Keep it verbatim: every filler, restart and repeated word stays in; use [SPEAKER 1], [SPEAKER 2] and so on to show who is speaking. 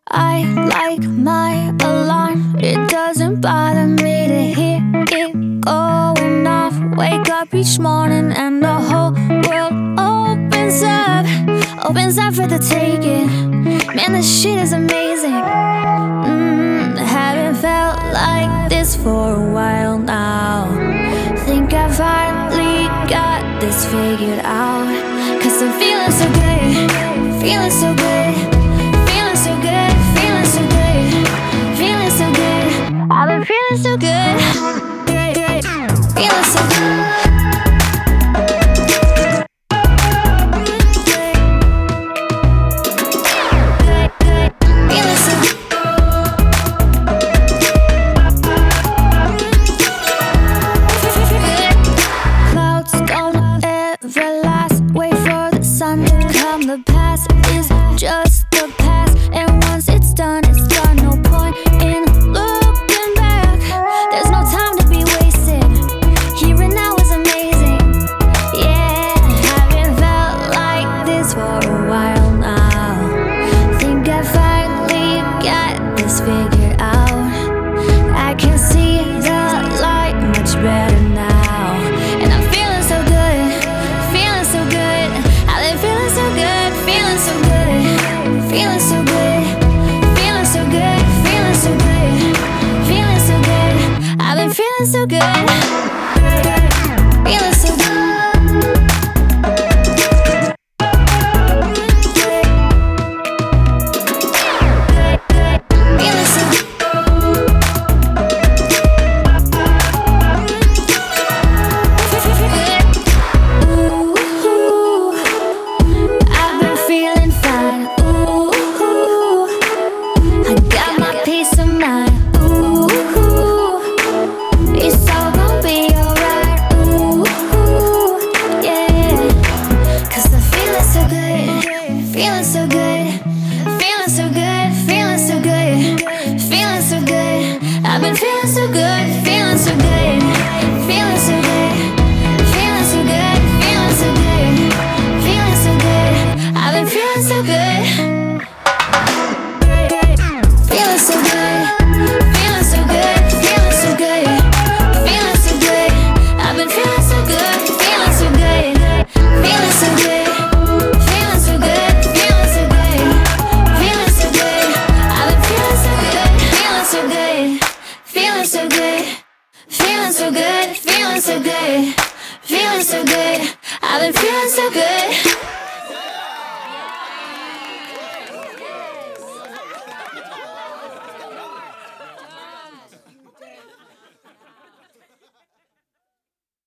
[SPEAKER 1] I like my alarm. It doesn't bother me to hear it going off. Wake up each morning and the whole world opens up. Opens up for the taking. Man, this shit is amazing. mm, Haven't felt like this for a while now. Think I finally got this figured out. Cause I'm feeling so good. Feeling so good. I've been feeling so good, feeling so good. Clouds don't ever last. Wait for the sun to come. The past is just the past, and once it's done, it's done. No point in looking back. There's no time to be wasted. Here and now is amazing. Yeah, haven't felt like this for a while now. Think I finally got this figured out. I can see the light much better now. And I'm feeling so good, feeling so good. I've been feeling so good, feeling so good, feeling so good, feeling so good, feeling so good, feeling so good. I've been feeling so good, feeling so good. Feeling so good, feeling so good, feeling so good, feeling so good. I've been feeling so good, feeling so good, feeling so good, feeling so good, feeling so good, feeling so good. I've been feeling so good, feeling so good, feeling so good, feeling so good, feeling so good. I've been feeling so good, feeling so good, feeling so good. Feeling so good, feeling so good, feeling so good, feeling so good. I've been feeling so good.